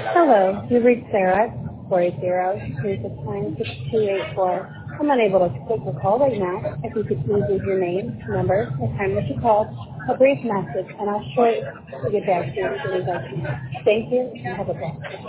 Hello, you've reached Sarah at 480-369-6284. I'm unable to take your call right now. If you could please leave your name, number, the time that you called, a brief message, and I'll shortly get back to you as soon as I can. Thank you, and have a blessed day.